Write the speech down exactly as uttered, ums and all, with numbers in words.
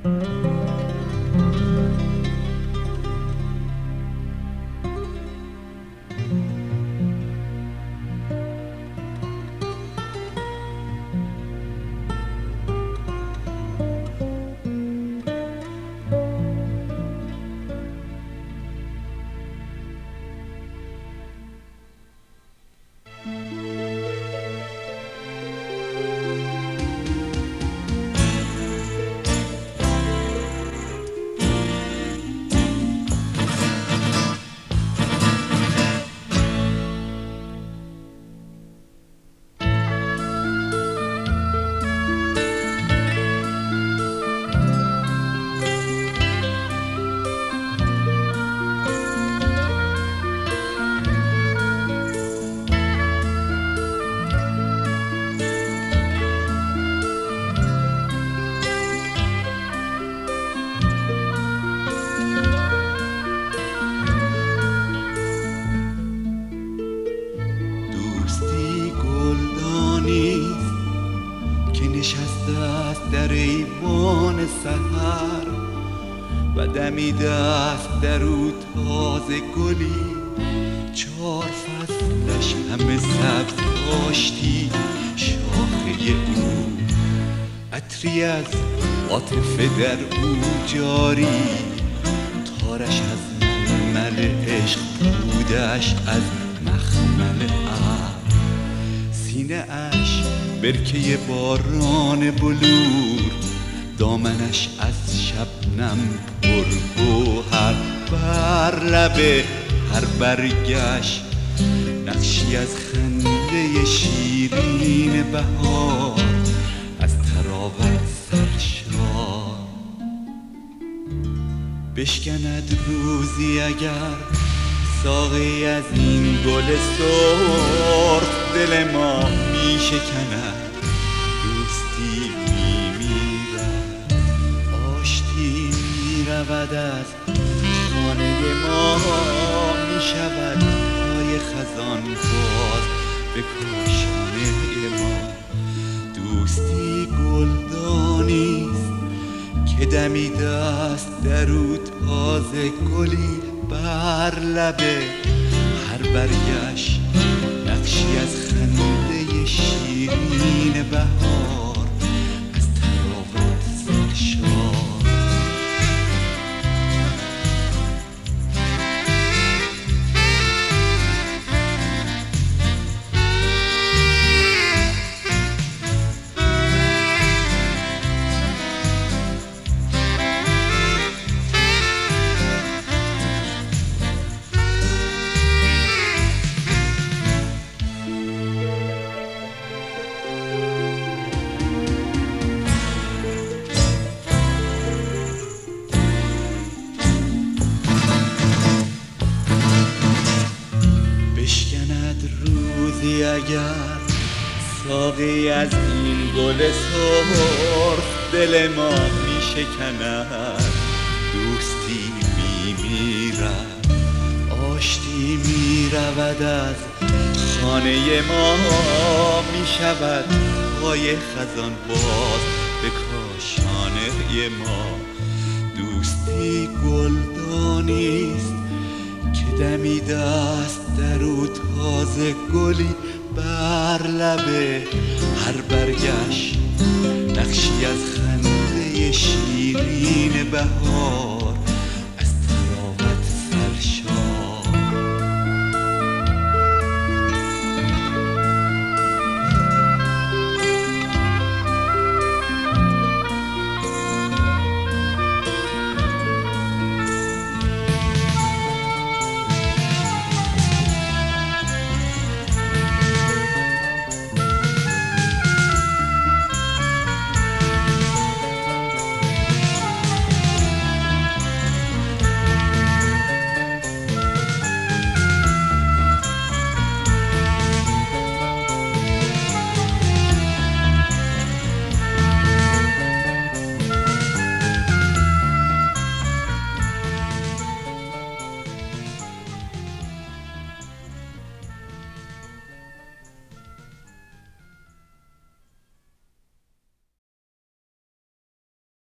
در ایوان سحر و دمیده است در او تازه گلی، چار فصلش همه سبز داشتی شاخه او، عطری از عاطفه در او جاری، تارش از مخمل عشق بودش از مخمل ابر، سینه اش برکه باران بلور، دامنش از شبنم پرگوهر، بر لب هر برگش نقشی از خنده شیرین بهار، از طراوت سرشار. بشکند روزی اگر ساقی از این گل سرخ، دل ما می شکند، دوستی می میرد، آشتی می رود، از خانه ما می شود پای خزان باز به کاشانه ما. دوستی گلدانیست که دمیده است در او تازه گلی، بر لب هر برگش نقشی از خنده شیرین بهار، از طراوت سرشار. روزی اگر ساقی از این گل سرخ، دل ما می شکند، دوستی می میرد، آشتی می رود، از خانه ما می شود پای خزان باز به کاشانه ما. دوستی گلدانیست که دمیده است در او تازه گلی، بر لب هر برگش نقشی از خنده شیرین بهار،